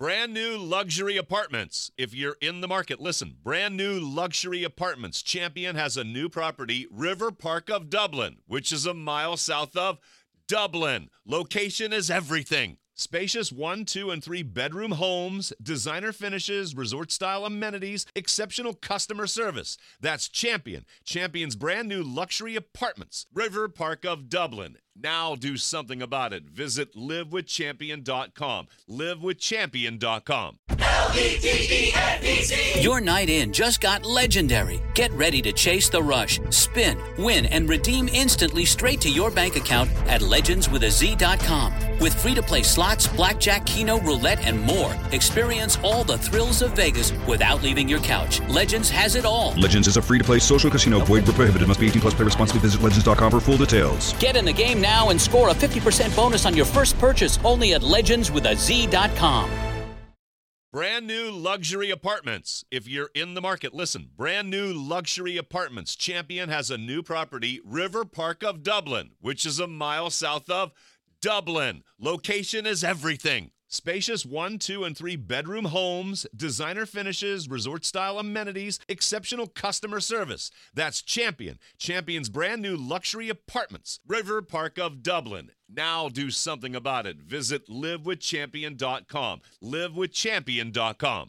Brand new luxury apartments. If you're in the market, listen. Brand new luxury apartments. Champion has a new property, River Park of Dublin, which is a mile south of Dublin. Location is everything. Spacious 1, 2, and 3 bedroom homes, designer finishes, resort-style amenities, exceptional customer service. That's Champion. Champion's brand new luxury apartments, River Park of Dublin. Now do something about it. Visit livewithchampion.com. Livewithchampion.com. LEGENDZ. Your night in just got legendary. Get ready to chase the rush, spin, win, and redeem instantly straight to your bank account at legendswithaz.com. With free-to-play slots, blackjack, keno, roulette, and more. Experience all the thrills of Vegas without leaving your couch. Legends has it all. Legends is a free-to-play social casino. Void where prohibited. Must be 18 plus. Play responsibly. Visit legends.com for full details. Get in the game now and score a 50% bonus on your first purchase only at legendswithaz.com. Brand new luxury apartments. If you're in the market, listen. Brand new luxury apartments. Champion has a new property, River Park of Dublin, which is a mile south of Dublin. Location is everything. Spacious 1, 2, and 3 bedroom homes, designer finishes, resort-style amenities, exceptional customer service. That's Champion. Champion's brand new luxury apartments, River Park of Dublin. Now do something about it. Visit livewithchampion.com. Livewithchampion.com.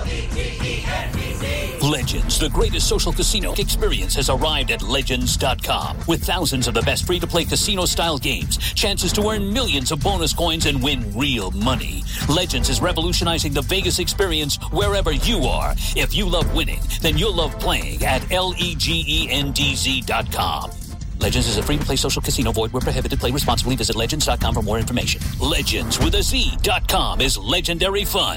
Legends, the greatest social casino experience, has arrived at Legends.com. With thousands of the best free-to-play casino-style games, chances to earn millions of bonus coins and win real money. Legends is revolutionizing the Vegas experience wherever you are. If you love winning, then you'll love playing at LEGENDZ.com. Legends is a free-to-play social casino. Void where prohibited. Play responsibly. Visit Legends.com for more information. Legends.com is legendary fun.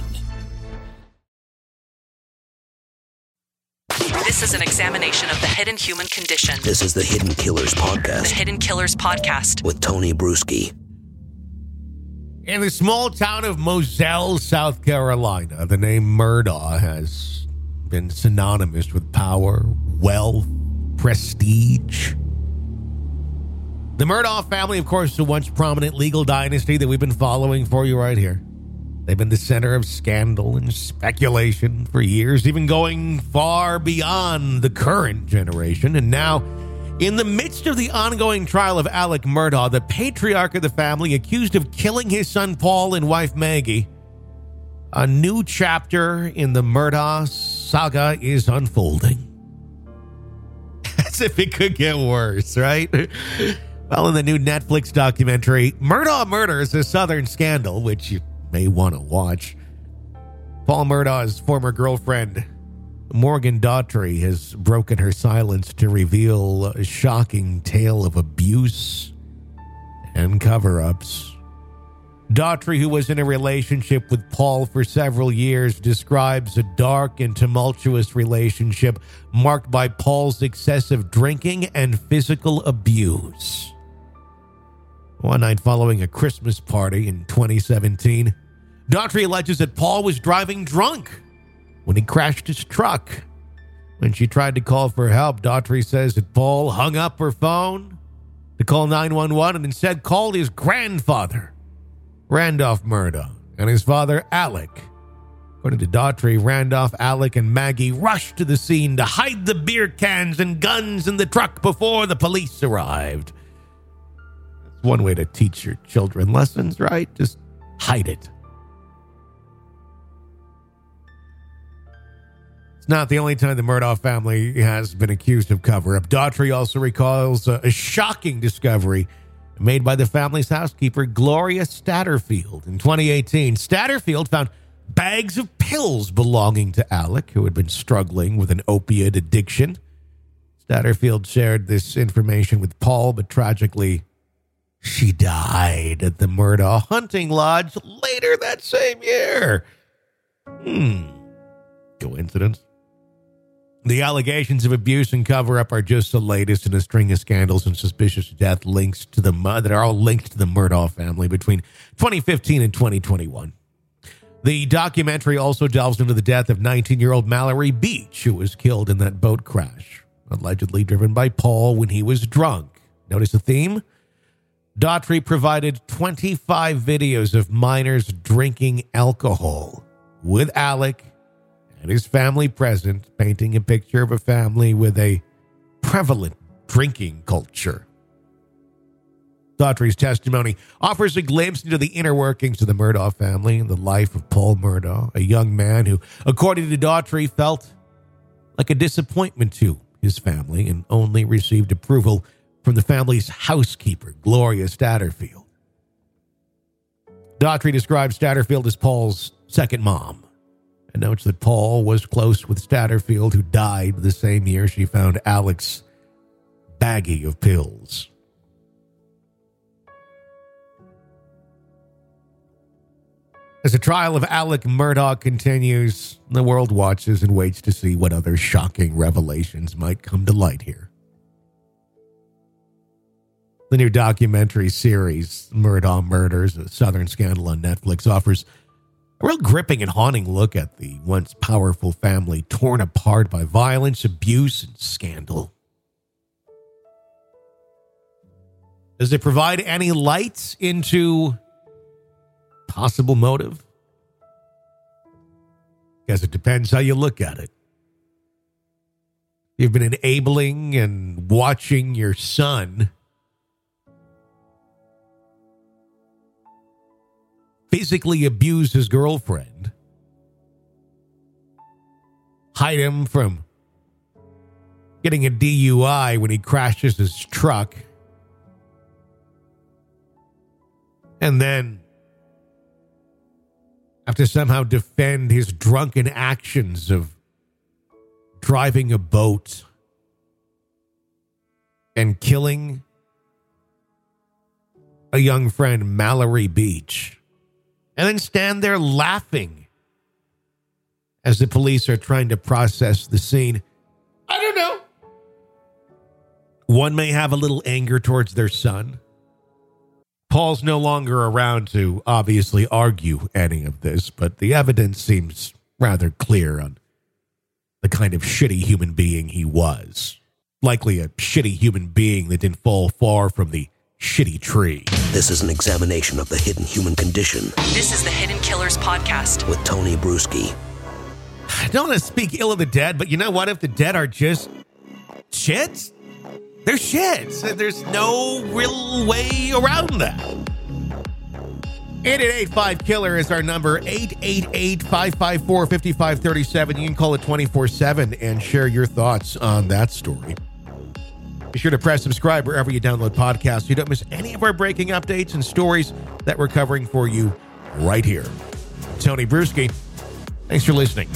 This is an examination of the hidden human condition. This is the Hidden Killers Podcast. The Hidden Killers Podcast. With Tony Bruschi. In the small town of Moselle, South Carolina, the name Murdaugh has been synonymous with power, wealth, prestige. The Murdaugh family, of course, is a once prominent legal dynasty that we've been following for you right here. They've been the center of scandal and speculation for years, even going far beyond the current generation. And now, in the midst of the ongoing trial of Alec Murdaugh, the patriarch of the family, accused of killing his son Paul and wife Maggie, a new chapter in the Murdaugh saga is unfolding. As if it could get worse, right? Well, in the new Netflix documentary, Murdaugh Murders: A Southern Scandal, which you may want to watch, Paul Murdaugh's former girlfriend, Morgan Daughtry, has broken her silence to reveal a shocking tale of abuse and cover-ups. Daughtry, who was in a relationship with Paul for several years, describes a dark and tumultuous relationship marked by Paul's excessive drinking and physical abuse. One night following a Christmas party in 2017, Daughtry alleges that Paul was driving drunk when he crashed his truck. When she tried to call for help, Daughtry says that Paul hung up her phone to call 911 and instead called his grandfather, Randolph Murdaugh, and his father, Alec. According to Daughtry, Randolph, Alec, and Maggie rushed to the scene to hide the beer cans and guns in the truck before the police arrived. That's one way to teach your children lessons, right? Just hide it. It's not the only time the Murdaugh family has been accused of cover-up. Daughtry also recalls a shocking discovery made by the family's housekeeper, Gloria Statterfield. In 2018, Statterfield found bags of pills belonging to Alec, who had been struggling with an opiate addiction. Statterfield shared this information with Paul, but tragically, she died at the Murdaugh hunting lodge later that same year. Coincidence? The allegations of abuse and cover-up are just the latest in a string of scandals and suspicious death links to that are all linked to the Murdaugh family between 2015 and 2021. The documentary also delves into the death of 19-year-old Mallory Beach, who was killed in that boat crash, allegedly driven by Paul when he was drunk. Notice the theme? Daughtry provided 25 videos of minors drinking alcohol with Alec and his family present, painting a picture of a family with a prevalent drinking culture. Daughtry's testimony offers a glimpse into the inner workings of the Murdaugh family and the life of Paul Murdaugh, a young man who, according to Daughtry, felt like a disappointment to his family and only received approval from the family's housekeeper, Gloria Statterfield. Daughtry describes Statterfield as Paul's second mom and notes that Paul was close with Statterfield, who died the same year she found Alec's baggie of pills. As the trial of Alec Murdaugh continues, the world watches and waits to see what other shocking revelations might come to light here. The new documentary series, Murdaugh Murders, a Southern Scandal on Netflix, offers a real gripping and haunting look at the once powerful family torn apart by violence, abuse, and scandal. Does it provide any light into possible motive? Guess it depends how you look at it. You've been enabling and watching your son physically abuse his girlfriend, hide him from getting a DUI when he crashes his truck, and then have to somehow defend his drunken actions of driving a boat and killing a young friend, Mallory Beach, and then stand there laughing as the police are trying to process the scene. I don't know. One may have a little anger towards their son. Paul's no longer around to obviously argue any of this, but the evidence seems rather clear on the kind of shitty human being he was. Likely a shitty human being that didn't fall far from the shitty tree. This is an examination of the hidden human condition. This is the Hidden Killers Podcast With Tony Bruschi. I don't want to speak ill of the dead, but you know what? If the dead are just shit, they're shit. There's no real way around that. 888-5-KILLER is our number, 888-554-5537. You can call it 24/7 and share your thoughts on that story. Be sure to press subscribe wherever you download podcasts so you don't miss any of our breaking updates and stories that we're covering for you right here. Tony Bruschi, thanks for listening.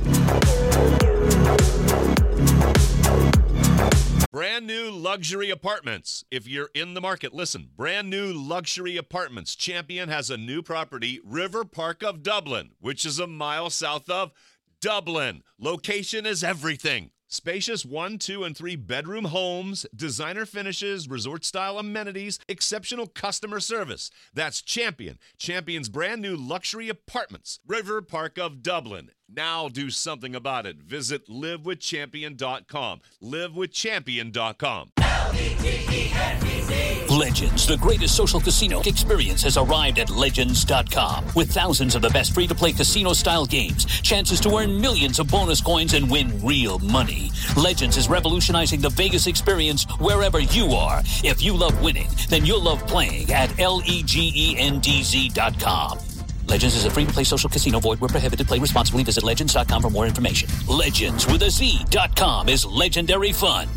Brand new luxury apartments. If you're in the market, listen. Brand new luxury apartments. Champion has a new property, River Park of Dublin, which is a mile south of Dublin. Location is everything. Spacious 1, 2, and 3 bedroom homes, designer finishes, resort-style amenities, exceptional customer service. That's Champion. Champion's brand new luxury apartments. River Park of Dublin. Now do something about it. Visit livewithchampion.com. Livewithchampion.com. Legends, the greatest social casino experience, has arrived at Legends.com. With thousands of the best free-to-play casino-style games, chances to earn millions of bonus coins and win real money. Legends is revolutionizing the Vegas experience wherever you are. If you love winning, then you'll love playing at LEGENDZ.com. Legends is a free-to-play social casino. Void where prohibited. Play responsibly. Visit Legends.com for more information. Legends with a Z.com is legendary fun.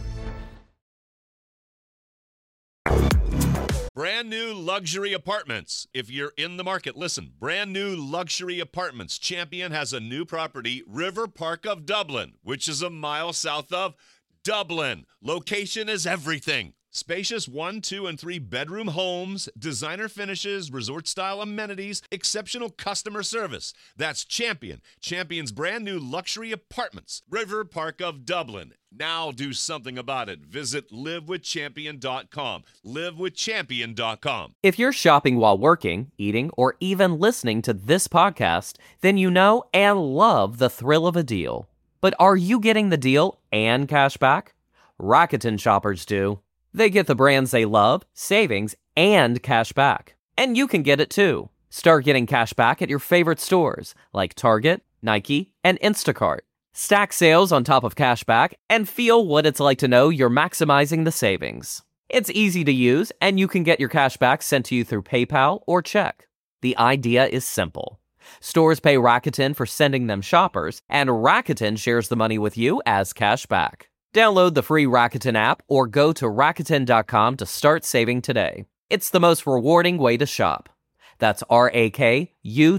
Brand new luxury apartments. If you're in the market, listen. Brand new luxury apartments. Champion has a new property, River Park of Dublin, which is a mile south of Dublin. Location is everything. Spacious 1, 2, and 3 bedroom homes, designer finishes, resort-style amenities, exceptional customer service. That's Champion. Champion's brand new luxury apartments. River Park of Dublin. Now do something about it. Visit livewithchampion.com. Livewithchampion.com. If you're shopping while working, eating, or even listening to this podcast, then you know and love the thrill of a deal. But are you getting the deal and cash back? Rakuten shoppers do. They get the brands they love, savings, and cash back. And you can get it too. Start getting cash back at your favorite stores like Target, Nike, and Instacart. Stack sales on top of cash back and feel what it's like to know you're maximizing the savings. It's easy to use, and you can get your cash back sent to you through PayPal or check. The idea is simple. Stores pay Rakuten for sending them shoppers, and Rakuten shares the money with you as cash back. Download the free Rakuten app or go to Rakuten.com to start saving today. It's the most rewarding way to shop. That's Rakuten,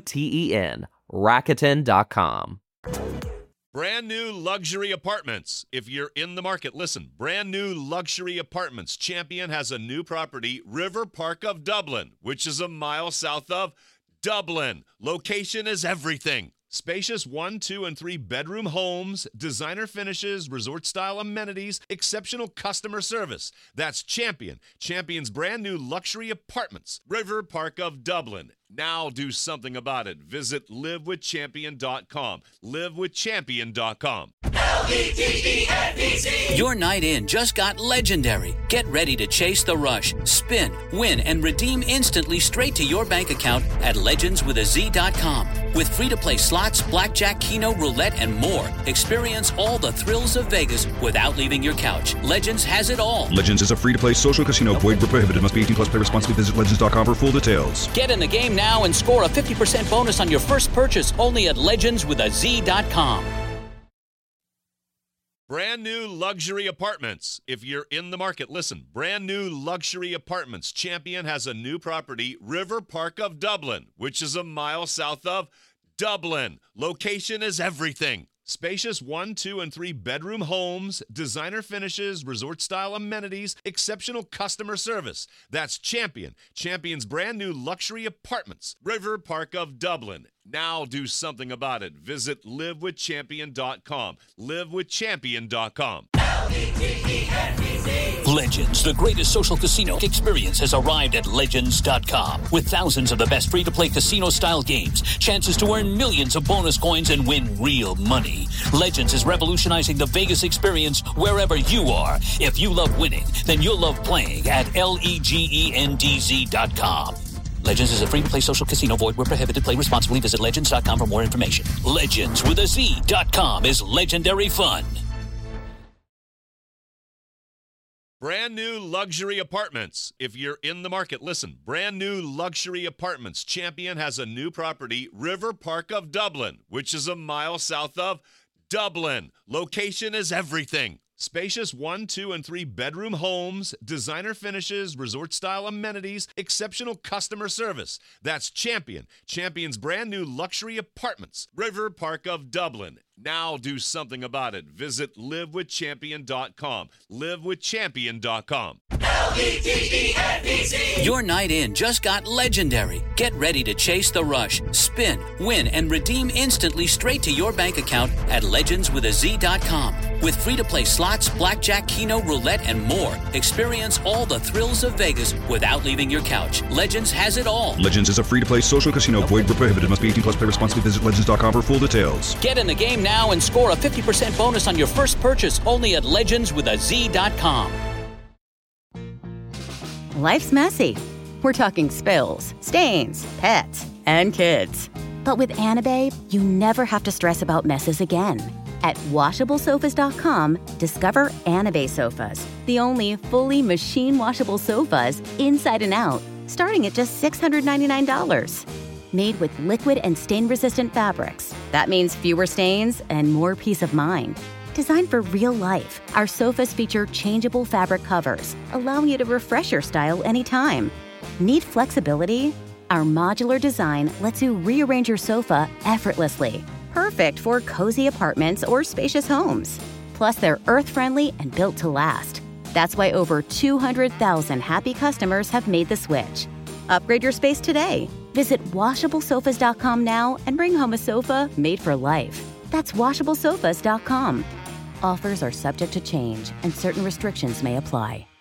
Rakuten.com. Brand new luxury apartments. If you're in the market, listen. Brand new luxury apartments. Champion has a new property, River Park of Dublin, which is a mile south of Dublin. Location is everything. Spacious 1, 2, and 3 bedroom homes, designer finishes, resort-style amenities, exceptional customer service. That's Champion. Champion's brand new luxury apartments, River Park of Dublin. Now do something about it. Visit livewithchampion.com. Livewithchampion.com. LEGENDZ. Your night in just got legendary. Get ready to chase the rush, spin, win, and redeem instantly straight to your bank account at legendswithaz.com. With free-to-play slots, blackjack, keno, roulette, and more. Experience all the thrills of Vegas without leaving your couch. Legends has it all. Legends is a free-to-play social casino. Void where prohibited. Must be 18 plus. Play responsibly. Visit legends.com for full details. Get in the game now and score a 50% bonus on your first purchase only at legendswithaz.com. Brand new luxury apartments. If you're in the market, listen. Brand new luxury apartments. Champion has a new property, River Park of Dublin, which is a mile south of Dublin. Location is everything. Spacious 1, 2, and 3 bedroom homes, designer finishes, resort-style amenities, exceptional customer service. That's Champion. Champion's brand new luxury apartments, River Park of Dublin. Now do something about it. Visit livewithchampion.com. Livewithchampion.com. Legends, the greatest social casino experience, has arrived at Legends.com. With thousands of the best free-to-play casino-style games, chances to earn millions of bonus coins and win real money. Legends is revolutionizing the Vegas experience wherever you are. If you love winning, then you'll love playing at LEGENDZ.com. Legends is a free-to-play social casino. Void where prohibited. Play responsibly. Visit Legends.com for more information. Legends.com is legendary fun. Brand new luxury apartments. If you're in the market, listen. Brand new luxury apartments. Champion has a new property, River Park of Dublin, which is a mile south of Dublin. Location is everything. Spacious 1, 2, and 3 bedroom homes, designer finishes, resort-style amenities, exceptional customer service. That's Champion. Champion's brand new luxury apartments, River Park of Dublin. Now do something about it. Visit livewithchampion.com. Livewithchampion.com. LEGENDZ. Your night in just got legendary. Get ready to chase the rush, spin, win, and redeem instantly straight to your bank account at legendswithaz.com. With free-to-play slots, blackjack, keno, roulette, and more. Experience all the thrills of Vegas without leaving your couch. Legends has it all. Legends is a free-to-play social casino. Void where prohibited. Must be 18 plus. Play responsibly. Visit legends.com for full details. Get in the game now and score a 50% bonus on your first purchase only at legendswithaz.com. Life's messy. We're talking spills, stains, pets, and kids. But with Anabae, you never have to stress about messes again. At WashableSofas.com, discover Anabae sofas, the only fully machine-washable sofas inside and out, starting at just $699. Made with liquid and stain-resistant fabrics. That means fewer stains and more peace of mind. Designed for real life, our sofas feature changeable fabric covers, allowing you to refresh your style anytime. Need flexibility? Our modular design lets you rearrange your sofa effortlessly. Perfect for cozy apartments or spacious homes. Plus, they're earth-friendly and built to last. That's why over 200,000 happy customers have made the switch. Upgrade your space today. Visit WashableSofas.com now and bring home a sofa made for life. That's WashableSofas.com. Offers are subject to change and certain restrictions may apply.